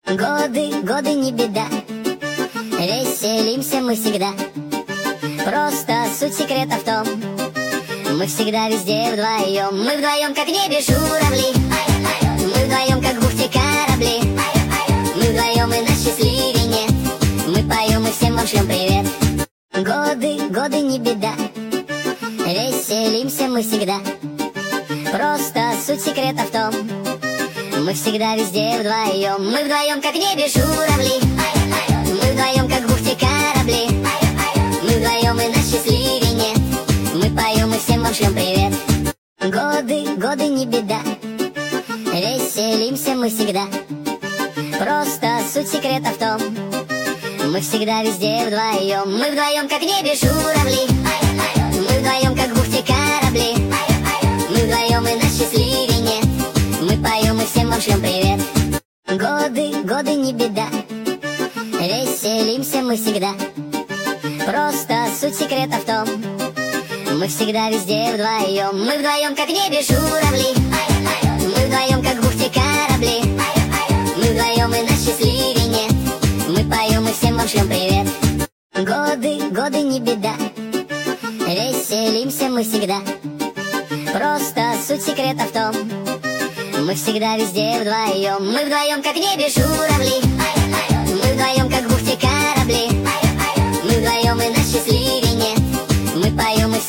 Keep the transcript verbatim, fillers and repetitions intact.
Годы, годы не беда, веселимся мы всегда. Просто суть секрета в том, мы всегда везде вдвоем. Мы вдвоем, как в небе журавли, мы вдвоем, как в бухте корабли. Мы вдвоем и на счастливее нет. Мы поем и всем вам шлем привет. Годы, годы не беда, веселимся мы всегда. Просто суть секрета в том, мы всегда везде вдвоем. Мы вдвоем, как в небе журавли, мы вдвоем, как в бухте корабли. Мы вдвоем и на счастливее нет. Мы поем и всем вам шлем привет. Годы, годы не беда, веселимся мы всегда. Просто суть секрета в том, мы всегда везде вдвоем. Мы вдвоем, как в небе журавли, мы вдвоем, как в бухте корабли. Мы вдвоем и на счастливее нет. Мы поем и всем вам шлем привет. Годы, годы не беда, веселимся мы всегда. Просто суть секрета в том, мы всегда везде вдвоем. Мы вдвоем, как в небе журавли, мы вдвоем, как в бухте корабли. Мы вдвоем и на счастливее нет. Мы поем и всем вам шлем привет. Годы, годы не беда, веселимся мы всегда. Просто суть секрета в том, мы всегда везде вдвоем. Мы вдвоем, как в небе журавли, мы вдвоем, как в бухте корабли. Мы вдвоем и на счастливее нет. Мы поем и всем